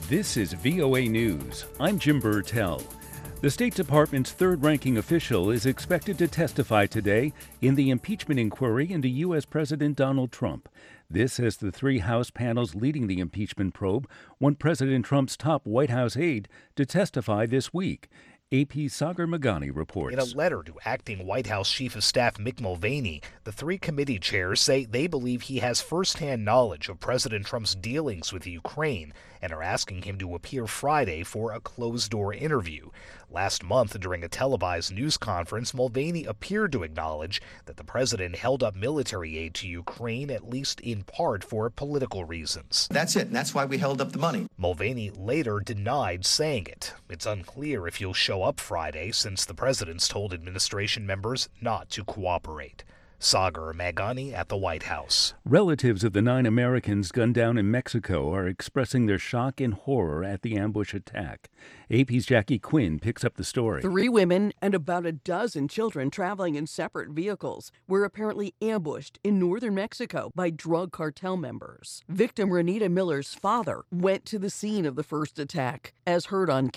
This is VOA News. I'm Jim Burtell. The State Department's third-ranking official is expected to testify today in the impeachment inquiry into U.S. President Donald Trump. This as the three House panels leading the impeachment probe want President Trump's top White House aide to testify this week. AP's Sagar Meghani reports. In a letter to acting White House Chief of Staff Mick Mulvaney, the three committee chairs say they believe he has firsthand knowledge of President Trump's dealings with Ukraine and are asking him to appear Friday for a closed-door interview. Last month, during a televised news conference, Mulvaney appeared to acknowledge that the president held up military aid to Ukraine, at least in part for political reasons. That's it, and that's why we held up the money. Mulvaney later denied saying it. It's unclear if he'll show up Friday, since the president's told administration members not to cooperate. Sagar Meghani at the White House. Relatives of the 9 Americans gunned down in Mexico are expressing their shock and horror at the ambush attack. AP's Jackie Quinn picks up the story. 3 women and about a dozen children traveling in separate vehicles were apparently ambushed in northern Mexico by drug cartel members. Victim Renita Miller's father went to the scene of the first attack, as heard on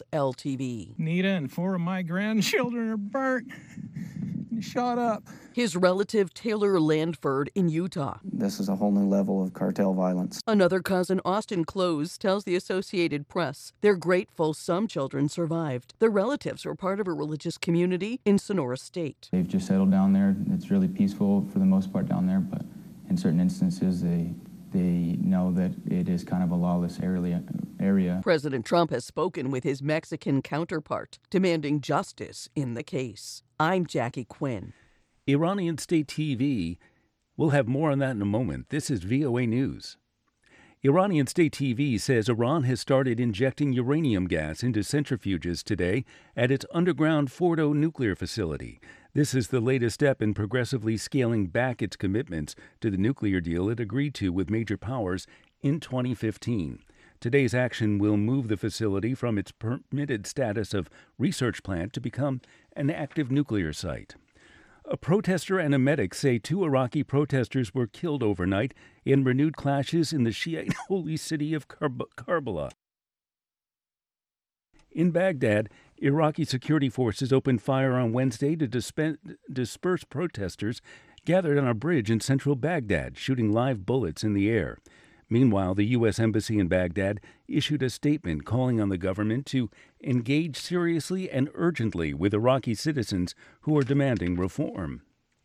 KSL-TV. Nita and 4 of my grandchildren are burnt and shot up. His relative Taylor Landford in Utah. This is a whole new level of cartel violence. Another cousin, Austin Close, tells the Associated Press they're grateful some children survived. Their relatives were part of a religious community in Sonora State. They've just settled down there. It's really peaceful for the most part down there, but in certain instances they know that it is kind of a lawless area. President Trump has spoken with his Mexican counterpart, demanding justice in the case. I'm Jackie Quinn. Iranian state TV. We'll have more on that in a moment. This is VOA News. Iranian state TV says Iran has started injecting uranium gas into centrifuges today at its underground Fordo nuclear facility. This is the latest step in progressively scaling back its commitments to the nuclear deal it agreed to with major powers in 2015. Today's action will move the facility from its permitted status of research plant to become an active nuclear site. A protester and a medic say 2 Iraqi protesters were killed overnight in renewed clashes in the Shiite holy city of Karbala. In Baghdad, Iraqi security forces opened fire on Wednesday to disperse protesters gathered on a bridge in central Baghdad, shooting live bullets in the air. Meanwhile, the U.S. Embassy in Baghdad issued a statement calling on the government to engage seriously and urgently with Iraqi citizens who are demanding reform.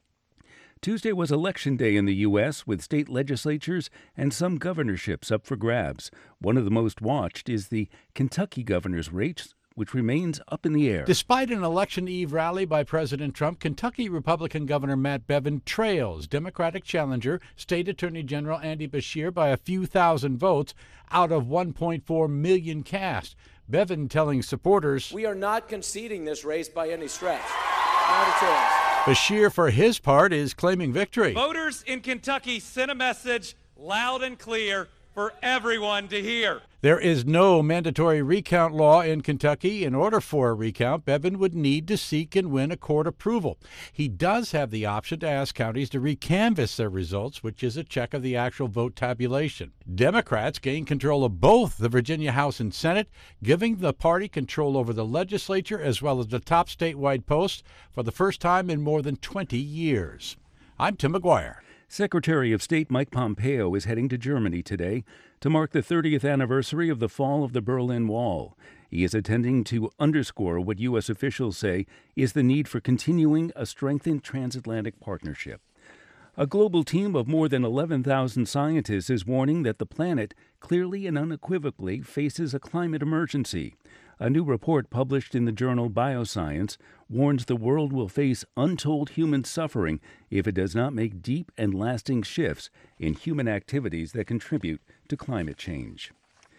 Tuesday was Election Day in the U.S., with state legislatures and some governorships up for grabs. One of the most watched is the Kentucky governor's race, which remains up in the air. Despite an election eve rally by President Trump, Kentucky Republican Governor Matt Bevin trails Democratic challenger State Attorney General Andy Beshear by a few thousand votes out of 1.4 million cast. Bevin telling supporters, "We are not conceding this race by any stretch. Not a chance." Beshear, for his part, is claiming victory. Voters in Kentucky sent a message loud and clear for everyone to hear. There is no mandatory recount law in Kentucky. In order for a recount, Bevin would need to seek and win a court approval. He does have the option to ask counties to recanvass their results, which is a check of the actual vote tabulation. Democrats gain control of both the Virginia House and Senate, giving the party control over the legislature as well as the top statewide posts for the first time in more than 20 years. I'm Tim McGuire. Secretary of State Mike Pompeo is heading to Germany today to mark the 30th anniversary of the fall of the Berlin Wall. He is attending to underscore what U.S. officials say is the need for continuing a strengthened transatlantic partnership. A global team of more than 11,000 scientists is warning that the planet clearly and unequivocally faces a climate emergency. A new report published in the journal Bioscience warns the world will face untold human suffering if it does not make deep and lasting shifts in human activities that contribute to climate change.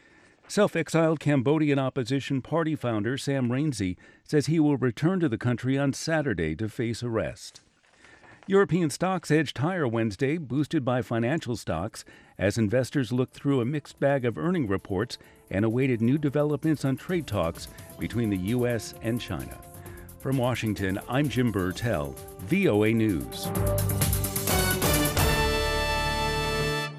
Self-exiled Cambodian opposition party founder Sam Rainsy says he will return to the country on Saturday to face arrest. European stocks edged higher Wednesday, boosted by financial stocks, as investors looked through a mixed bag of earning reports and awaited new developments on trade talks between the U.S. and China. From Washington, I'm Jim Burtell, VOA News.